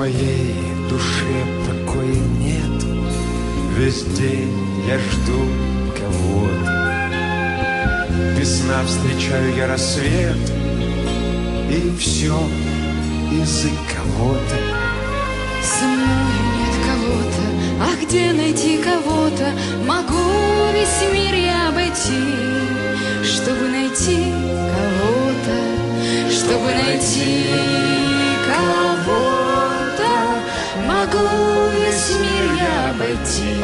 моей душе покоя нет. Весь день я жду кого-то. Без сна встречаю я рассвет. И все из-за кого-то. Со мной нет кого-то, а где найти кого-то? Могу весь мир я обойти, чтобы найти кого-то, чтобы найти кого-то. Могу весь мир я обойти.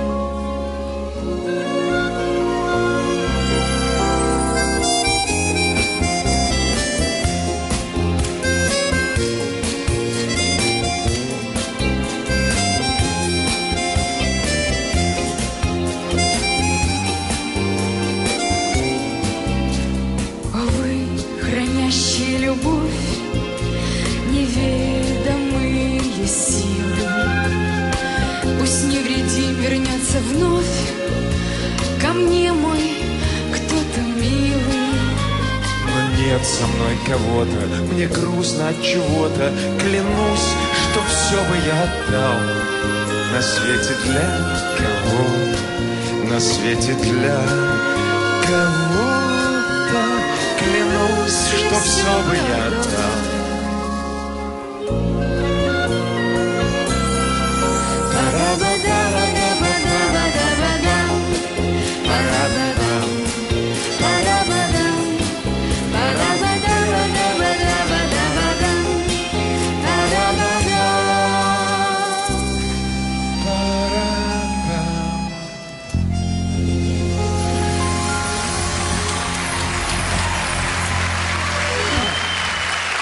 Любовь, неведомые силы, пусть невредим вернется вновь ко мне мой кто-то милый. Но нет со мной кого-то, мне грустно от чего-то. Клянусь, что все бы я отдал на свете для кого, на свете для кого-то. Клянусь, что все бы я